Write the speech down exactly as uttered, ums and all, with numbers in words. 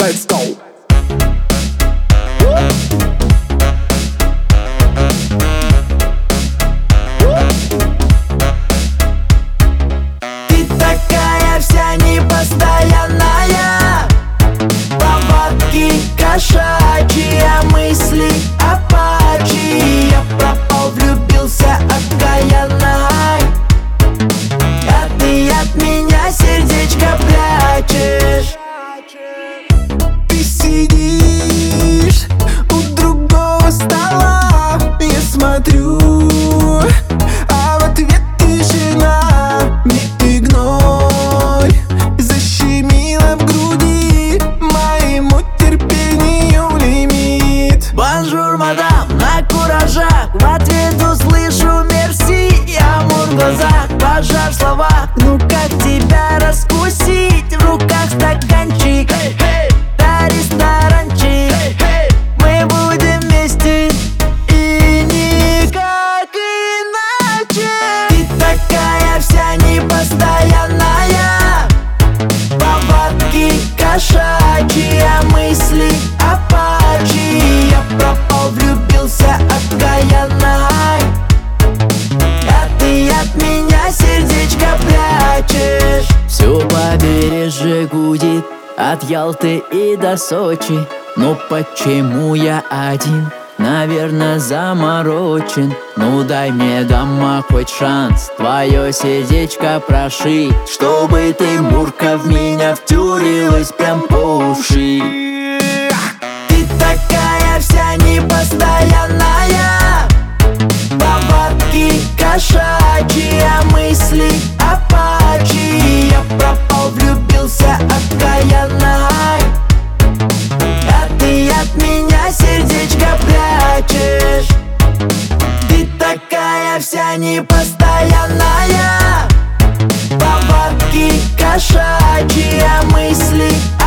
Let's go! Ты такая вся непостоянная, повадки кошачьи, а мысли апачьи. Я пропал, влюбился окаянно, а ты от меня сердечко прячешь. Ты сидишь у другого стола, я смотрю, а в ответ тишина. Не игнорь, защемило в груди, моему терпению лимит. Бонжур, мадам, на куражах, в ответ услышу мерси. Амур в глазах, пожар в словах, ну как тебя раскусить? В руках стаканчик, да ресторанчик, мы будем вместе и никак иначе. Ты такая вся непостоянная, повадки кошачьи, а мысли апачьи. Я пропал, влюбился окаянно, а ты от меня сердечко прячешь. Все побережье гудит от Ялты и до Сочи. Но почему я один? Наверное, заморочен. Ну дай мне, дома, хоть шанс твое сердечко прошить, чтобы ты, Мурка, в меня втюрилась прям по уши. Ты такая вся непостоянная, повадки кошачьи, а мысли апачьи. Я пропал, влюбился окаянно, а ты от меня сердечко прячешь. Ты такая вся непостоянная, повадки кошачьи, а мысли